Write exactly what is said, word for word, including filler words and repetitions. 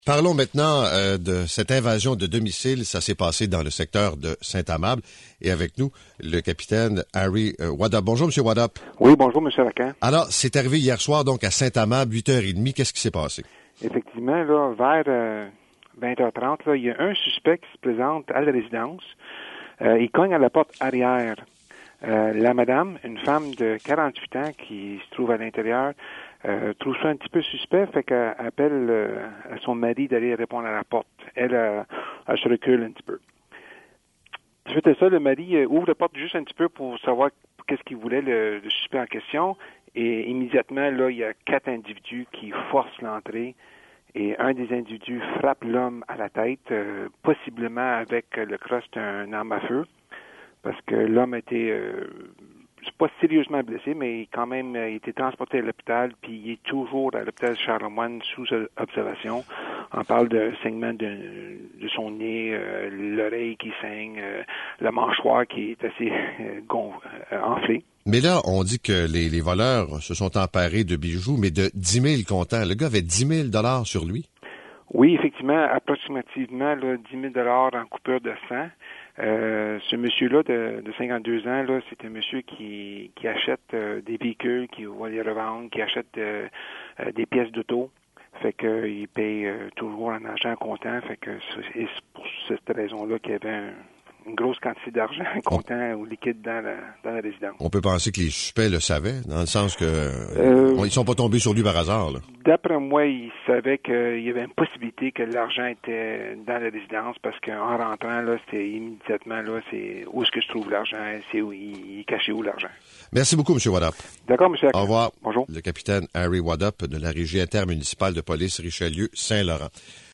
Parlons maintenant euh, de cette invasion de domicile. Ça s'est passé dans le secteur de Saint-Amable. Et avec nous, le capitaine Harry euh, Waddup. Bonjour, M. Waddup. Oui, bonjour, M. Lacan. Alors, c'est arrivé hier soir, donc, à Saint-Amable, huit heures trente. Qu'est-ce qui s'est passé? Effectivement, là, vers euh, vingt heures trente, là, il y a un suspect qui se présente à la résidence. Euh, il cogne à la porte arrière. Euh, la madame, une femme de quarante-huit ans qui se trouve à l'intérieur, euh, trouve ça un petit peu suspect, fait qu'elle appelle euh, à son mari d'aller répondre à la porte. Elle, euh, elle se recule un petit peu. Suite à ça, le mari euh, ouvre la porte juste un petit peu pour savoir qu'est-ce qu'il voulait, le, le suspect en question, et immédiatement, là, il y a quatre individus qui forcent l'entrée, et un des individus frappe l'homme à la tête, euh, possiblement avec le crosse d'un arme à feu, parce que l'homme a été, euh, c'est pas sérieusement blessé, mais quand même, il a été transporté à l'hôpital, puis il est toujours à l'hôpital Charlemagne sous observation. On parle de saignement de, de son nez, euh, l'oreille qui saigne, euh, la mâchoire qui est assez euh, gonf, euh, enflée. Mais là, on dit que les, les voleurs se sont emparés de bijoux, mais de dix mille comptants. Le gars avait dix mille dollars sur lui? Oui, effectivement, approximativement là, dix mille dollars en coupure de sang. Euh, ce monsieur-là de, de cinquante-deux ans, là, c'est un monsieur qui, qui achète euh, des véhicules, qui va les revendre, qui achète euh, euh, des pièces d'auto. Fait que il paye euh, toujours en argent comptant. Fait que c'est pour cette raison-là qu'il y avait un, une grosse quantité d'argent comptant ou liquide dans la, dans la résidence. On peut penser que les suspects le savaient, dans le sens que euh, on, ils sont pas tombés sur lui par hasard, là. D'après moi, ils savaient qu'il y avait une possibilité que l'argent était dans la résidence parce qu'en rentrant, là, c'était immédiatement, là, c'est où est-ce que se trouve l'argent, c'est où il est caché où l'argent. Merci beaucoup, M. Waddup. D'accord, M. Au revoir. Bonjour. Le capitaine Harry Waddup de la Régie intermunicipale de police Richelieu-Saint-Laurent.